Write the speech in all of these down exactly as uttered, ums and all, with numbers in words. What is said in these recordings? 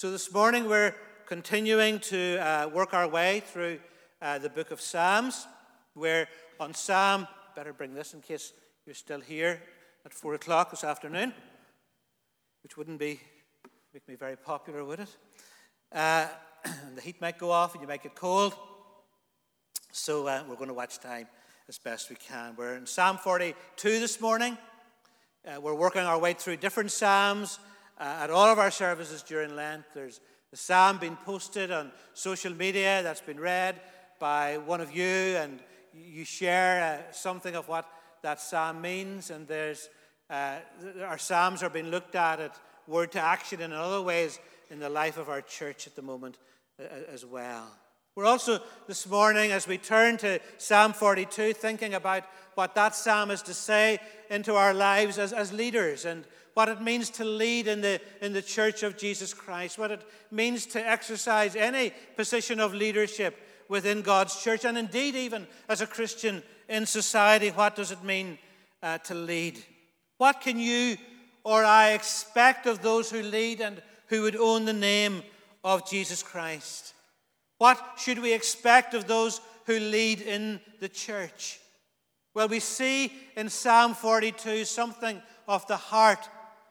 So this morning we're continuing to uh, work our way through uh, the book of Psalms. We're on Psalm, better bring this in case you're still here at four o'clock this afternoon, which wouldn't be make me very popular, would it? Uh, and the heat might go off and you might get cold. So uh, we're going to watch time as best we can. We're in Psalm forty-two this morning. Uh, we're working our way through different Psalms uh, at all of our services during Lent. There's the Psalm being posted on social media that's been read by one of you, and you share uh, something of what that Psalm means. And there's uh, our Psalms are being looked at at Word to Action and in other ways in the life of our church at the moment uh, as well. We're also this morning, as we turn to Psalm forty-two, thinking about what that psalm is to say into our lives as, as leaders, and what it means to lead in the, in the church of Jesus Christ, what it means to exercise any position of leadership within God's church, and indeed even as a Christian in society, what does it mean uh, to lead? What can you or I expect of those who lead and who would own the name of Jesus Christ? What should we expect of those who lead in the church? Well, we see in Psalm forty-two something of the heart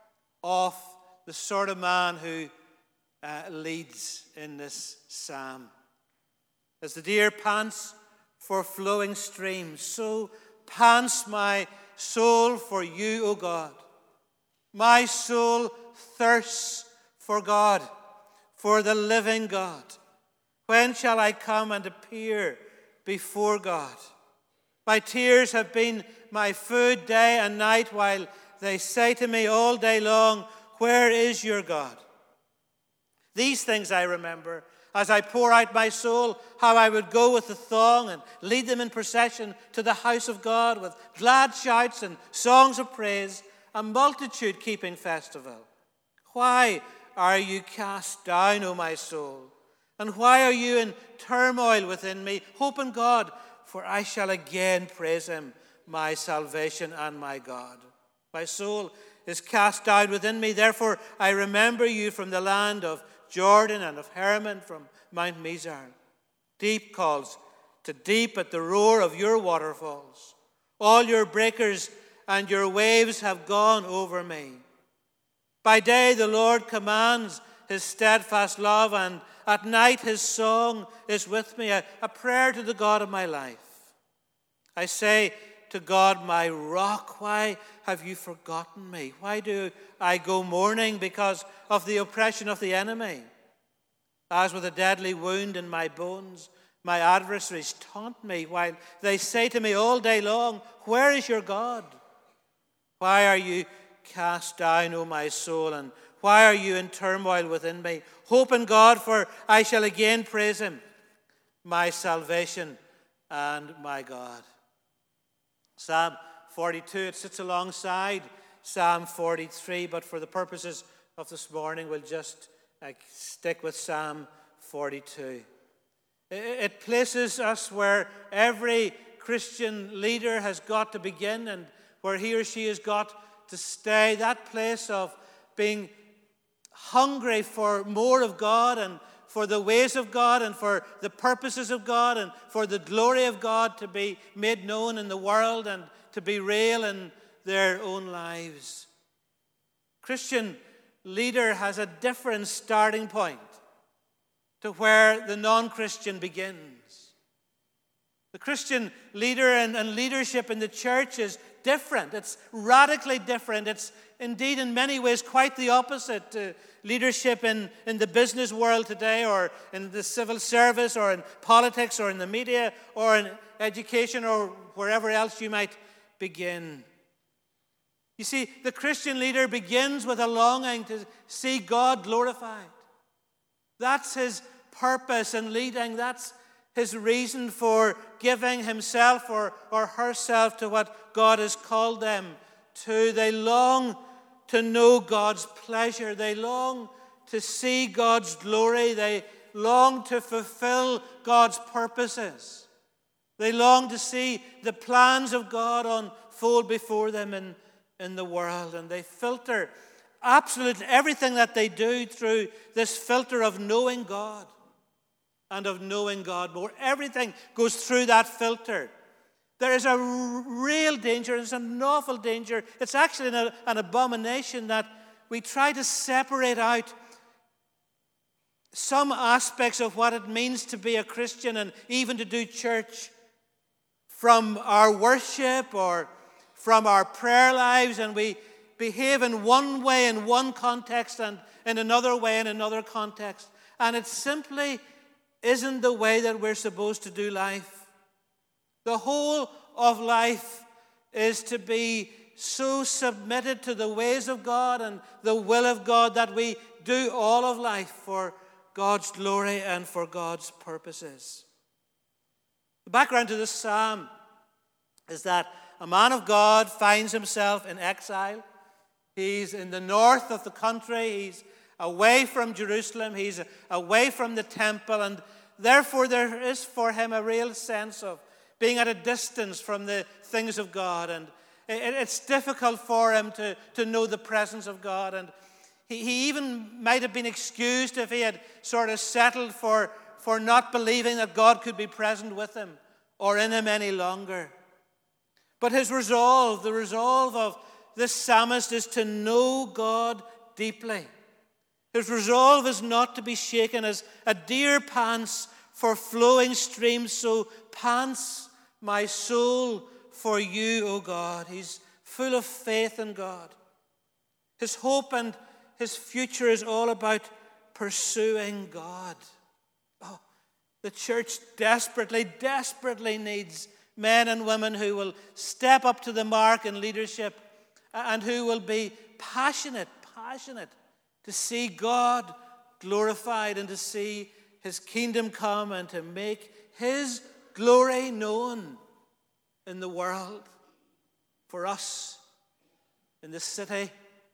of the sort of man who uh, leads in this psalm. As the deer pants for flowing streams, so pants my soul for you, O God. My soul thirsts for God, for the living God. When shall I come and appear before God? My tears have been my food day and night, while they say to me all day long, where is your God? These things I remember as I pour out my soul, how I would go with the thong and lead them in procession to the house of God with glad shouts and songs of praise, a multitude keeping festival. Why are you cast down, O my soul? And why are you in turmoil within me? Hope in God, for I shall again praise him, my salvation and my God. My soul is cast down within me, therefore I remember you from the land of Jordan and of Hermon, from Mount Mizar. Deep calls to deep at the roar of your waterfalls. All your breakers and your waves have gone over me. By day the Lord commands his steadfast love, and at night his song is with me, a, a prayer to the God of my life. I say to God, my rock, why have you forgotten me? Why do I go mourning because of the oppression of the enemy? As with a deadly wound in my bones, my adversaries taunt me, while they say to me all day long, where is your God? Why are you cast down, O my soul, and why are you in turmoil within me? Hope in God, for I shall again praise him, my salvation and my God. Psalm forty-two, it sits alongside Psalm forty-three, but for the purposes of this morning, we'll just uh, stick with Psalm forty-two. It, it places us where every Christian leader has got to begin and where he or she has got to stay, that place of being hungry for more of God and for the ways of God and for the purposes of God and for the glory of God to be made known in the world and to be real in their own lives. Christian leader has a different starting point to where the non-Christian begins. The Christian leader and, and leadership in the church is different. It's radically different. It's indeed in many ways quite the opposite to leadership in, in the business world today, or in the civil service, or in politics, or in the media, or in education, or wherever else you might begin. You see, the Christian leader begins with a longing to see God glorified. That's his purpose in leading. That's his reason for giving himself or, or herself to what God has called them to. They long to know God's pleasure. They long to see God's glory. They long to fulfill God's purposes. They long to see the plans of God unfold before them in, in the world. And they filter absolutely everything that they do through this filter of knowing God and of knowing God more. Everything goes through that filter. There is a real danger, it's an awful danger. It's actually an, an abomination that we try to separate out some aspects of what it means to be a Christian and even to do church from our worship or from our prayer lives, and we behave in one way in one context and in another way in another context. And it simply isn't the way that we're supposed to do life. The whole of life is to be so submitted to the ways of God and the will of God that we do all of life for God's glory and for God's purposes. The background to this psalm is that a man of God finds himself in exile. He's in the north of the country. He's away from Jerusalem. He's away from the temple. And therefore there is for him a real sense of being at a distance from the things of God. And it's difficult for him to, to know the presence of God. And he, he even might have been excused if he had sort of settled for, for not believing that God could be present with him or in him any longer. But his resolve, the resolve of this psalmist, is to know God deeply. His resolve is not to be shaken. As a deer pants for flowing streams, so pants my soul for you, O God. He's full of faith in God. His hope and his future is all about pursuing God. Oh, the church desperately, desperately needs men and women who will step up to the mark in leadership and who will be passionate, passionate to see God glorified and to see his kingdom come and to make his glory known in the world for us, in this city,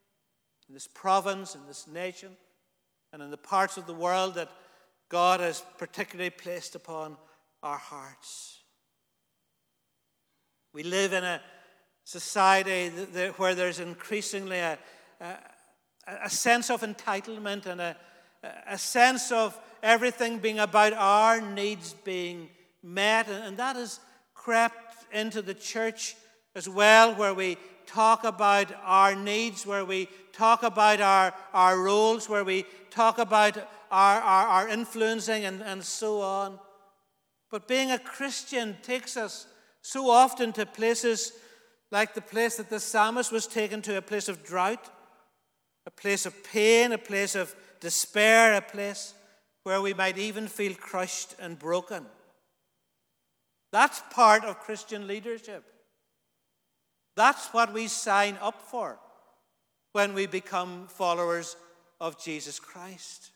in this province, in this nation, and in the parts of the world that God has particularly placed upon our hearts. We live in a society where there's increasingly a, a, a sense of entitlement and a, a sense of everything being about our needs being met, and that has crept into the church as well, where we talk about our needs, where we talk about our, our roles, where we talk about our, our, our influencing and, and so on. But being a Christian takes us so often to places like the place that the psalmist was taken to, a place of drought, a place of pain, a place of despair, a place where we might even feel crushed and broken. That's part of Christian leadership. That's what we sign up for when we become followers of Jesus Christ.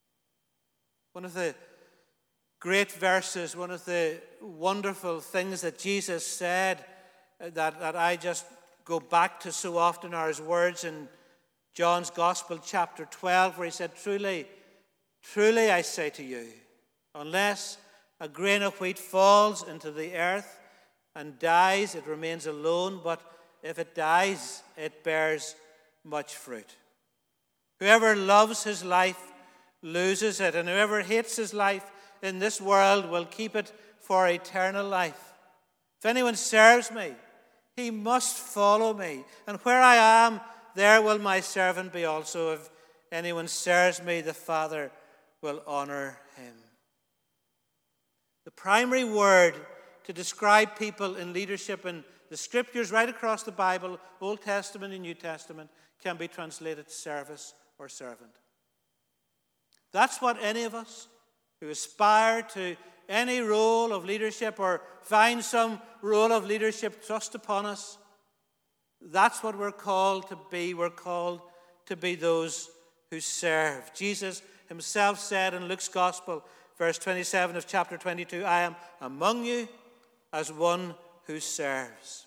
One of the great verses, one of the wonderful things that Jesus said that, that I just go back to so often are his words in John's Gospel, chapter twelve, where he said, Truly, truly I say to you, unless a grain of wheat falls into the earth and dies, it remains alone, but if it dies, it bears much fruit. Whoever loves his life loses it, and whoever hates his life in this world will keep it for eternal life. If anyone serves me, he must follow me, and where I am, there will my servant be also. If anyone serves me, the Father will honor him. The primary word to describe people in leadership in the scriptures right across the Bible, Old Testament and New Testament, can be translated service or servant. That's what any of us who aspire to any role of leadership or find some role of leadership thrust upon us, that's what we're called to be. We're called to be those who serve. Jesus himself said in Luke's Gospel, verse twenty-seven of chapter twenty-two, I am among you as one who serves.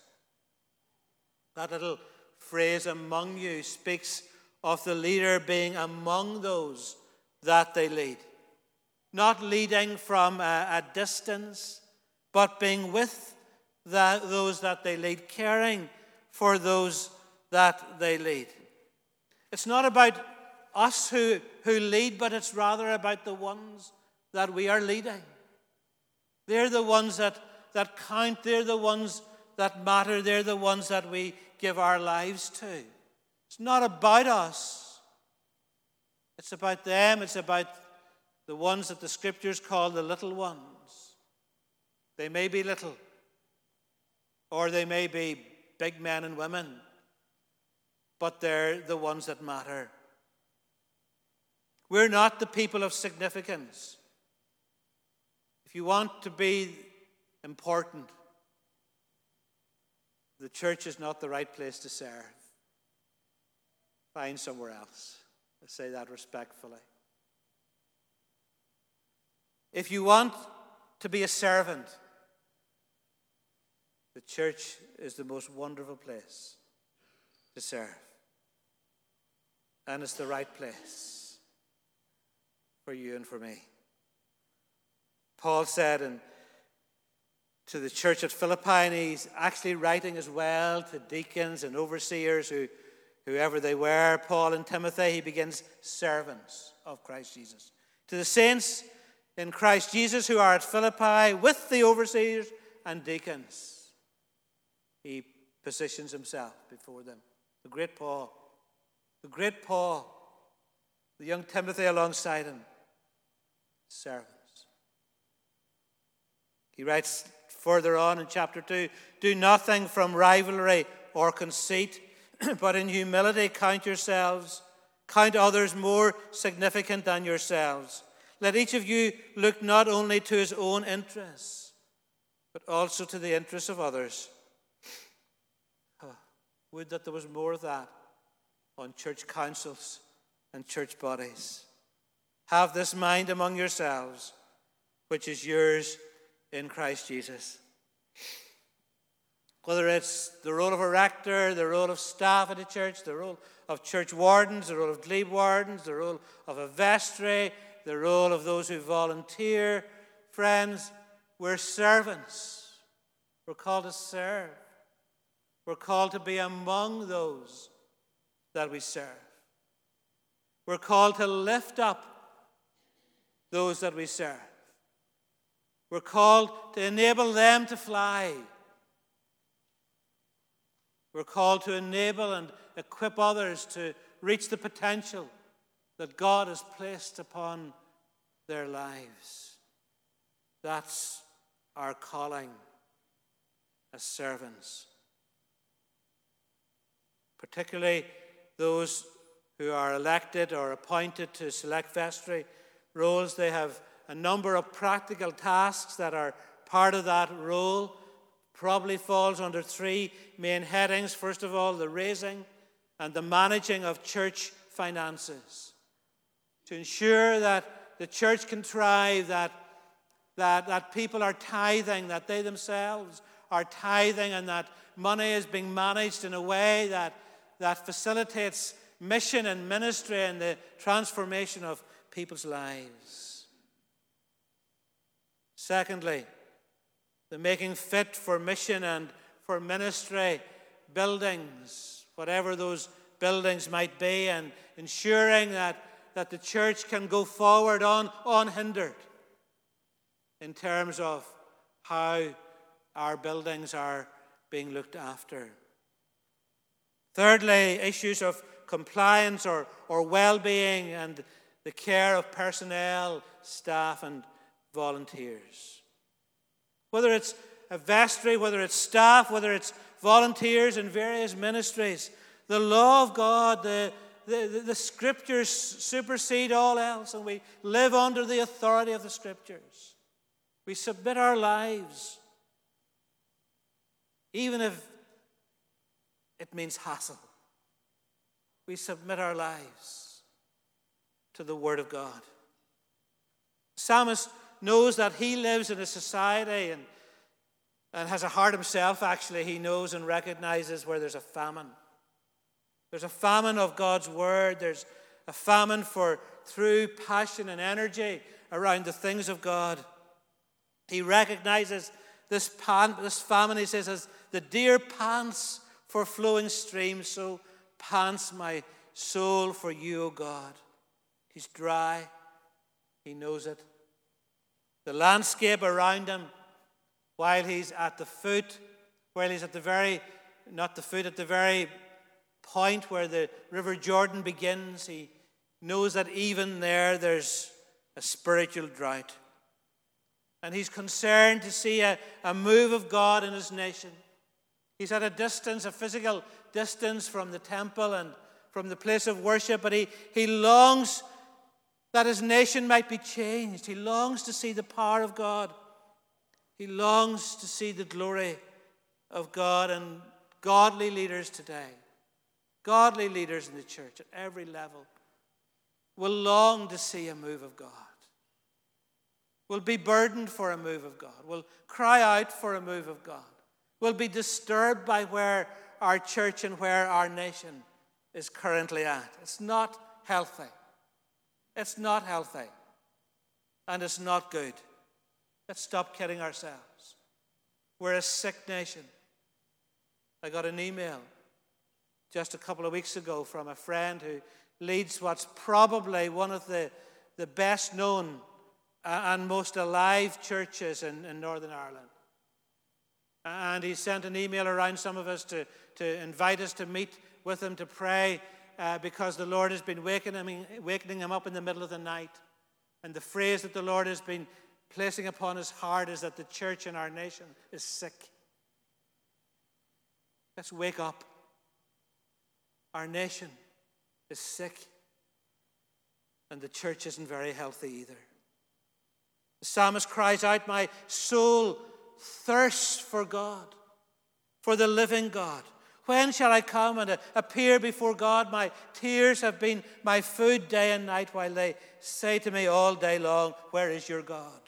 That little phrase, among you, speaks of the leader being among those that they lead. Not leading from a, a distance, but being with the, those that they lead, caring for those that they lead. It's not about us who, who lead, but it's rather about the ones that we are leading. They're the ones that, that count. They're the ones that matter. They're the ones that we give our lives to. It's not about us. It's about them. It's about the ones that the Scriptures call the little ones. They may be little, or they may be big men and women, but they're the ones that matter. We're not the people of significance. If you want to be important, the church is not the right place to serve. Find somewhere else. I say that respectfully. If you want to be a servant, the church is the most wonderful place to serve. And it's the right place for you and for me. Paul said in, to the church at Philippi, and he's actually writing as well to deacons and overseers, who, whoever they were, Paul and Timothy, he begins servants of Christ Jesus. To the saints in Christ Jesus who are at Philippi with the overseers and deacons, he positions himself before them. The great Paul, the great Paul, the young Timothy alongside him, servants. He writes further on in chapter two, do nothing from rivalry or conceit, but in humility count yourselves, count others more significant than yourselves. Let each of you look not only to his own interests, but also to the interests of others. Oh, would that there was more of that on church councils and church bodies. Have this mind among yourselves, which is yours in Christ Jesus. Whether it's the role of a rector, the role of staff at a church, the role of church wardens, the role of glebe wardens, the role of a vestry, the role of those who volunteer. Friends, we're servants. We're called to serve. We're called to be among those that we serve. We're called to lift up those that we serve. We're called to enable them to fly. We're called to enable and equip others to reach the potential that God has placed upon their lives. That's our calling as servants. Particularly those who are elected or appointed to select vestry roles, they have a number of practical tasks that are part of that role. Probably falls under three main headings. First of all, the raising and the managing of church finances, to ensure that the church can thrive, that, that, that people are tithing, that they themselves are tithing, and that money is being managed in a way that, that facilitates mission and ministry and the transformation of people's lives. Secondly, the making fit for mission and for ministry buildings, whatever those buildings might be, and ensuring that, that the church can go forward on, unhindered in terms of how our buildings are being looked after. Thirdly, issues of compliance or, or well-being and the care of personnel, staff, and volunteers. Whether it's a vestry, whether it's staff, whether it's volunteers in various ministries, the law of God, the, the, the Scriptures supersede all else, and we live under the authority of the Scriptures. We submit our lives, even if it means hassle. We submit our lives to the Word of God. The psalmist knows that he lives in a society and, and has a heart himself, actually. He knows and recognizes where there's a famine. There's a famine of God's Word. There's a famine for true passion and energy around the things of God. He recognizes this, pan, this famine, he says, as the deer pants for flowing streams, so pants my soul for you, O God. He's dry. He knows it. The landscape around him, while he's at the foot, while he's at the very, not the foot, at the very point where the River Jordan begins, he knows that even there, there's a spiritual drought. And he's concerned to see a, a move of God in his nation. He's at a distance, a physical distance from the temple and from the place of worship, but he, he longs that his nation might be changed. He longs to see the power of God. He longs to see the glory of God. And godly leaders today, godly leaders in the church at every level, will long to see a move of God, will be burdened for a move of God, will cry out for a move of God, will be disturbed by where our church and where our nation is currently at. It's not healthy. It's not healthy. And it's not good. Let's stop kidding ourselves. We're a sick nation. I got an email just a couple of weeks ago from a friend who leads what's probably one of the, the best known and most alive churches in, in Northern Ireland. And he sent an email around some of us to, to invite us to meet with him to pray uh, because the Lord has been wakening him, wakening him up in the middle of the night. And the phrase that the Lord has been placing upon his heart is that the church in our nation is sick. Let's wake up. Our nation is sick. And the church isn't very healthy either. The psalmist cries out, my soul thirsts for God, for the living God. When shall I come and appear before God? My tears have been my food day and night, while they say to me all day long, where is your God?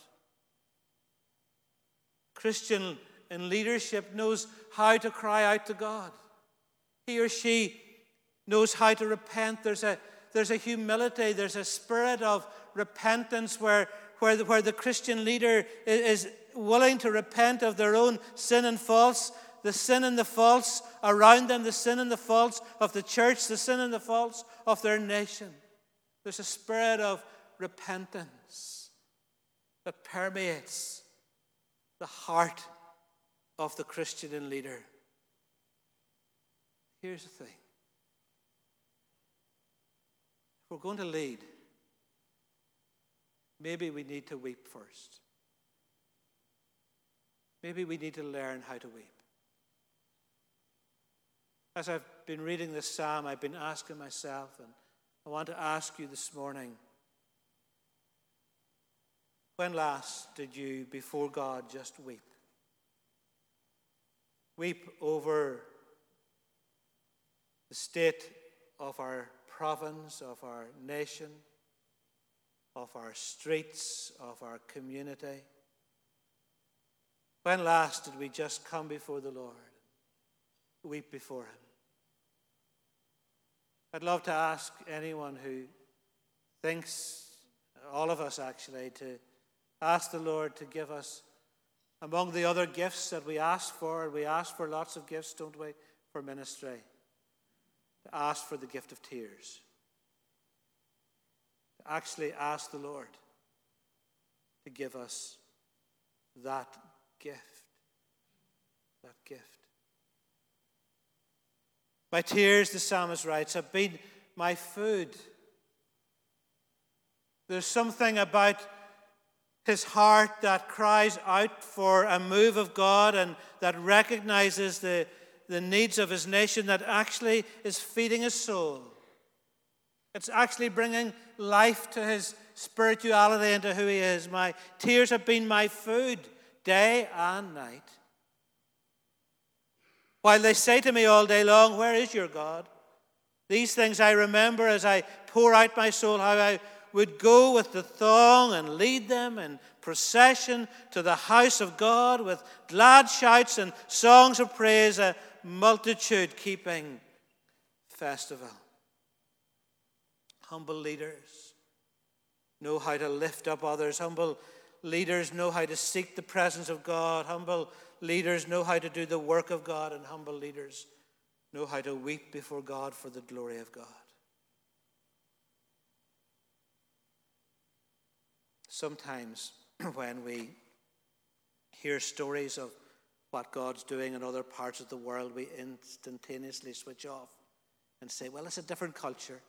Christian in leadership knows how to cry out to God. He or she knows how to repent. There's a, there's a humility, there's a spirit of repentance where, where, the, where the Christian leader is, is willing to repent of their own sin and faults, the sin and the faults around them, the sin and the faults of the church, the sin and the faults of their nation. There's a spirit of repentance that permeates the heart of the Christian leader. Here's the thing. If we're going to lead, maybe we need to weep first. Maybe we need to learn how to weep. As I've been reading this psalm, I've been asking myself, and I want to ask you this morning, when last did you, before God, just weep? Weep over the state of our province, of our nation, of our streets, of our community. When last did we just come before the Lord, weep before him? I'd love to ask anyone who thinks, all of us actually, to ask the Lord to give us, among the other gifts that we ask for, and we ask for lots of gifts, don't we, for ministry, to ask for the gift of tears. To actually ask the Lord to give us that gift. That gift. My tears, the psalmist writes, have been my food. There's something about his heart that cries out for a move of God and that recognizes the, the needs of his nation that actually is feeding his soul. It's actually bringing life to his spirituality and to who he is. My tears have been my food day and night. While they say to me all day long, where is your God? These things I remember as I pour out my soul, how I would go with the thong and lead them in procession to the house of God with glad shouts and songs of praise, a multitude-keeping festival. Humble leaders know how to lift up others. Humble leaders know how to seek the presence of God. Humble leaders know how to do the work of God, and humble leaders know how to weep before God for the glory of God. sometimes when we hear stories of what God's doing in other parts of the world, we instantaneously switch off and say, well, it's a different culture.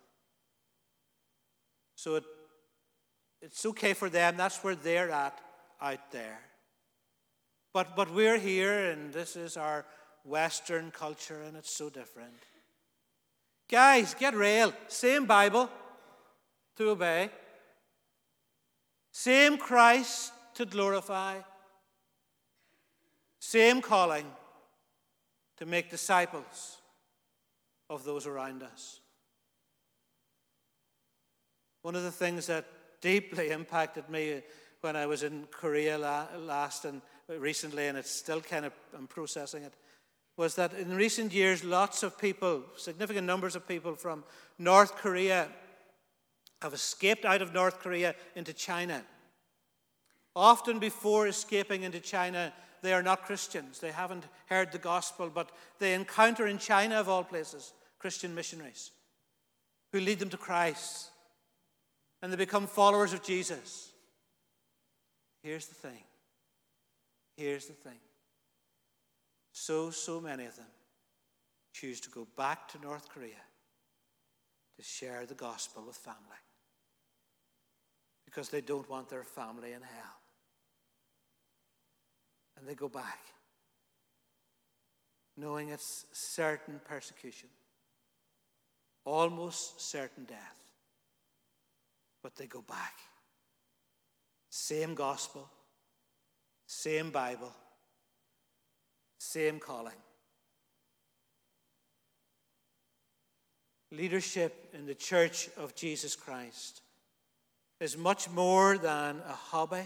So it, it's okay for them. That's where they're at out there. But, but we're here, and this is our Western culture, and it's so different. Guys, get real. Same Bible to obey. Same Christ to glorify. Same calling to make disciples of those around us. One of the things that deeply impacted me when I was in Korea last and recently, and it's still kind of, I'm processing it, was that in recent years, lots of people, significant numbers of people from North Korea have escaped out of North Korea into China. Often before escaping into China, they are not Christians. They haven't heard the gospel, but they encounter in China, of all places, Christian missionaries who lead them to Christ, and they become followers of Jesus. Here's the thing. Here's the thing. So, so many of them choose to go back to North Korea to share the gospel with family because they don't want their family in hell. And they go back knowing it's certain persecution, almost certain death. But they go back. Same gospel, same Bible, same calling. Leadership in the Church of Jesus Christ is much more than a hobby.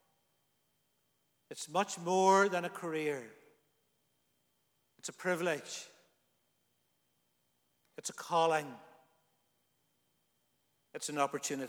It's much more than a career. It's a privilege. It's a calling. It's an opportunity.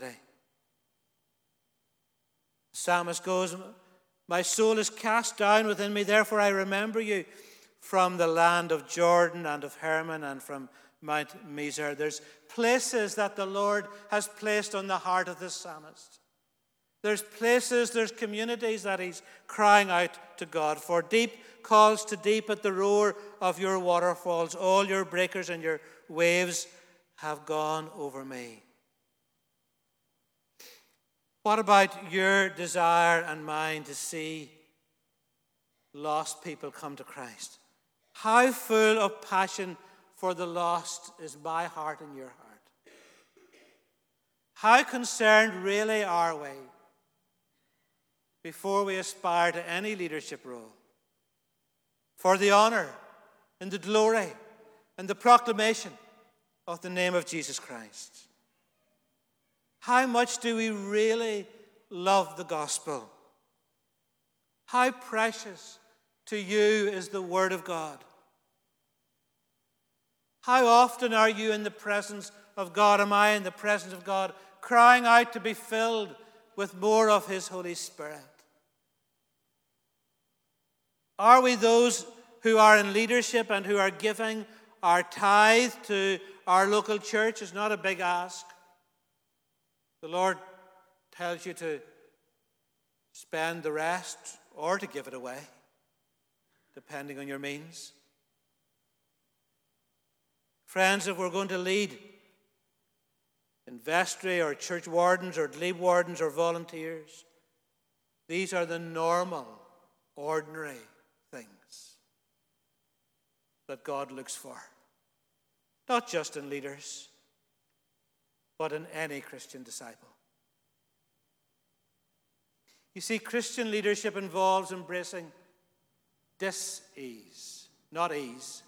The psalmist goes, my soul is cast down within me, therefore I remember you from the land of Jordan and of Hermon and from Mount Mizar. There's places that the Lord has placed on the heart of this psalmist. There's places, there's communities that he's crying out to God for. Deep calls to deep at the roar of your waterfalls. All your breakers and your waves have gone over me. What about your desire and mine to see lost people come to Christ? How full of passion for the lost is my heart and your heart? How concerned really are we before we aspire to any leadership role for the honor and the glory and the proclamation of the name of Jesus Christ? How much do we really love the gospel? How precious to you is the Word of God? How often are you in the presence of God? Am I in the presence of God, crying out to be filled with more of His Holy Spirit? Are we those who are in leadership and who are giving our tithe to our local church? It's not a big ask. The Lord tells you to spend the rest or to give it away, depending on your means. Friends, if we're going to lead in vestry or church wardens or glebe wardens or volunteers, these are the normal, ordinary things that God looks for. Not just in leaders, but in any Christian disciple. You see, Christian leadership involves embracing dis-ease, not ease,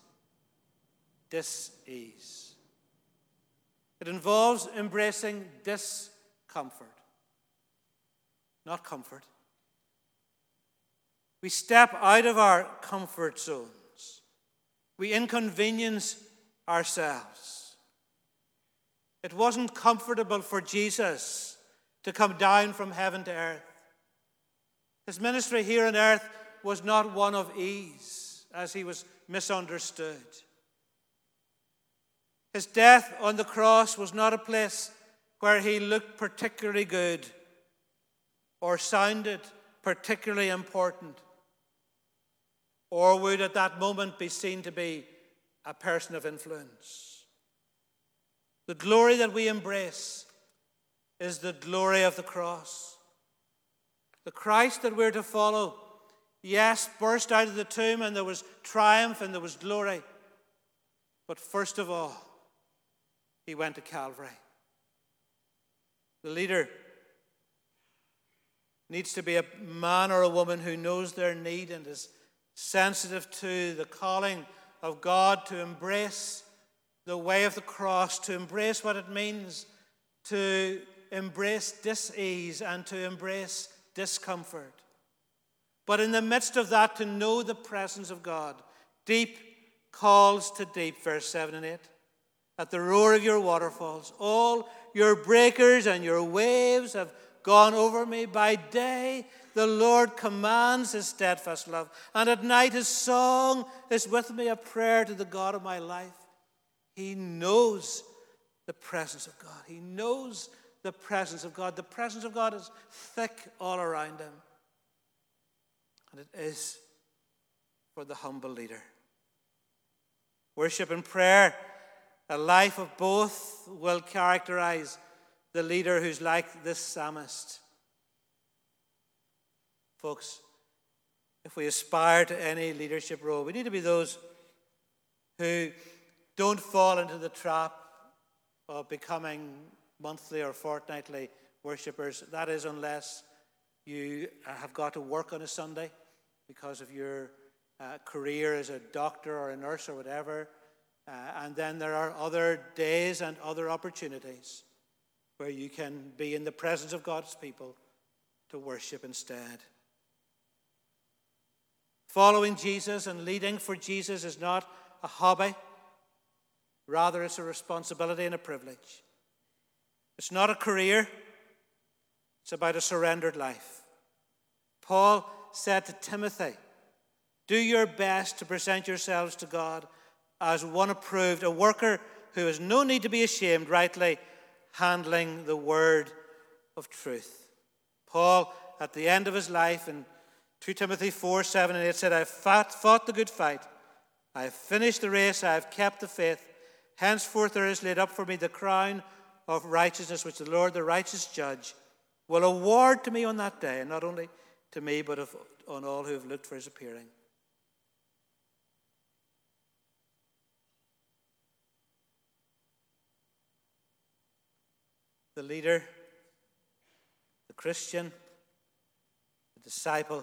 dis-ease. It involves embracing discomfort, not comfort. We step out of our comfort zones. We inconvenience ourselves. It wasn't comfortable for Jesus to come down from heaven to earth. His ministry here on earth was not one of ease, as he was misunderstood. His death on the cross was not a place where he looked particularly good. or sounded particularly important, or would at that moment be seen to be a person of influence. The glory that we embrace is the glory of the cross. The Christ that we're to follow, yes, burst out of the tomb and there was triumph and there was glory. But first of all, he went to Calvary. The leader needs to be a man or a woman who knows their need and is sensitive to the calling of God to embrace the way of the cross, to embrace what it means to embrace dis-ease and to embrace discomfort. But in the midst of that, to know the presence of God. Deep calls to deep, verse seven and eight. At the roar of your waterfalls, all your breakers and your waves have gone over me. By day, the Lord commands his steadfast love, and at night his song is with me, a prayer to the God of my life. He knows the presence of God. He knows the presence of God. The presence of God is thick all around him. And it is for the humble leader. Worship and prayer, a life of both, will characterize the leader who's like this psalmist. Folks, if we aspire to any leadership role, we need to be those who don't fall into the trap of becoming monthly or fortnightly worshippers. That is, unless you have got to work on a Sunday because of your uh, career as a doctor or a nurse or whatever. Uh, and then there are other days and other opportunities where you can be in the presence of God's people to worship instead. Following Jesus and leading for Jesus is not a hobby. Rather, it's a responsibility and a privilege. It's not a career. It's about a surrendered life. Paul said to Timothy, do your best to present yourselves to God as one approved, a worker who has no need to be ashamed, rightly handling the word of truth. Paul, at the end of his life, in Second Timothy four, seven and eight, said, I have fought, fought the good fight. I have finished the race. I have kept the faith. Henceforth there is laid up for me the crown of righteousness, which the Lord, the righteous judge, will award to me on that day, and not only to me, but of, on all who have looked for his appearing. The leader, the Christian, the disciple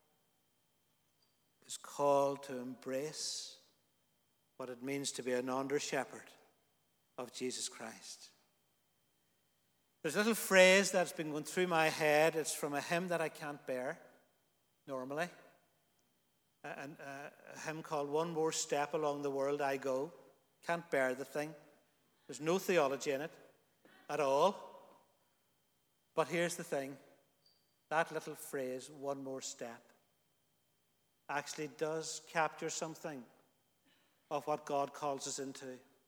is called to embrace what it means to be an under-shepherd of Jesus Christ. There's a little phrase that's been going through my head. It's from a hymn that I can't bear normally. And a hymn called One More Step Along the World I Go. Can't bear the thing. There's no theology in it at all. But here's the thing. That little phrase, one more step, actually does capture something of what God calls us into.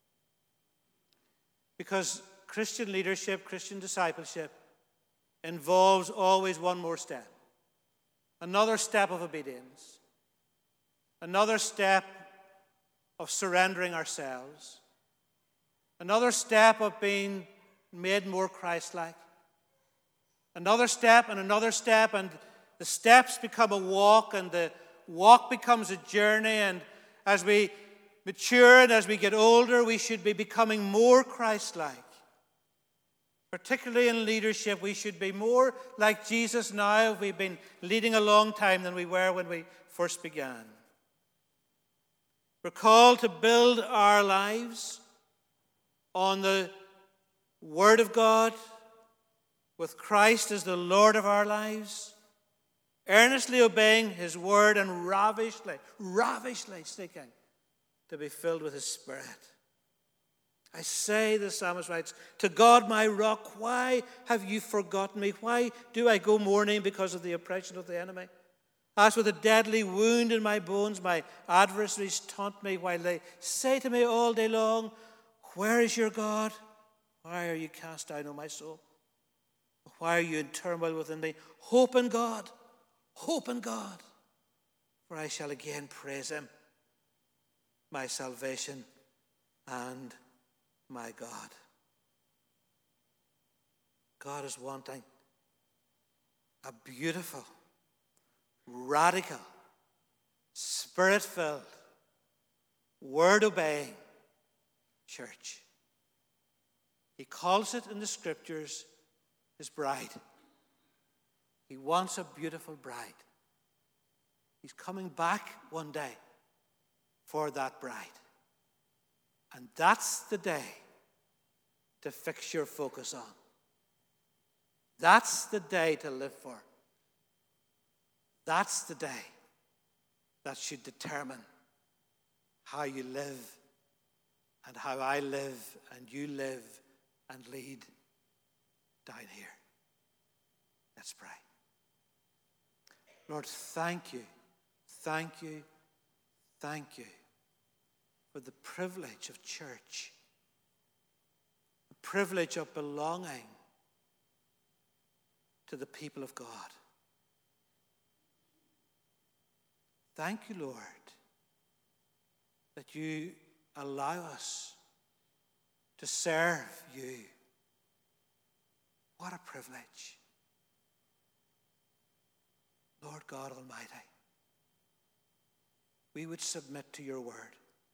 Because Christian leadership, Christian discipleship involves always one more step. Another step of obedience. Another step of surrendering ourselves. Another step of being made more Christ-like. Another step and another step, and the steps become a walk, and the walk becomes a journey, and as we mature and as we get older, we should be becoming more Christ-like. Particularly in leadership, we should be more like Jesus now if we've been leading a long time than we were when we first began. We're called to build our lives on the Word of God, with Christ as the Lord of our lives, earnestly obeying his word and ravishly, ravishly seeking to be filled with his Spirit. I say, the psalmist writes, to God my rock, why have you forgotten me? Why do I go mourning because of the oppression of the enemy? As with a deadly wound in my bones, my adversaries taunt me while they say to me all day long, where is your God? Why are you cast down, O my soul? Why are you in turmoil within me? Hope in God. Hope in God. For I shall again praise him, my salvation and my God. God is wanting a beautiful, radical, spirit-filled, word-obeying church. He calls it in the scriptures his bride. He wants a beautiful bride. He's coming back one day for that bride. And that's the day to fix your focus on. That's the day to live for. That's the day that should determine how you live and how I live and you live and lead down here. Let's pray. Lord, thank you, thank you, thank you for the privilege of church, the privilege of belonging to the people of God. Thank you, Lord, that you allow us to serve you. What a privilege. Lord God Almighty, we would submit to your word.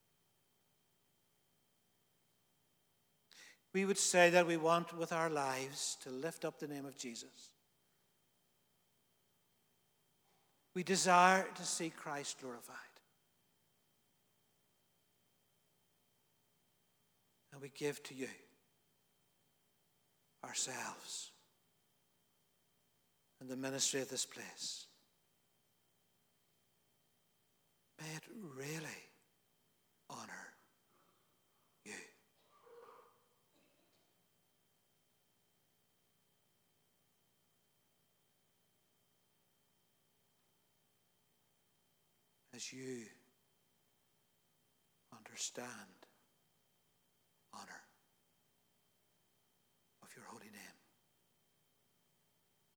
We would say that we want with our lives to lift up the name of Jesus. We desire to see Christ glorified. And we give to you ourselves and the ministry of this place. May it really honor you. As you understand honor of your holy name.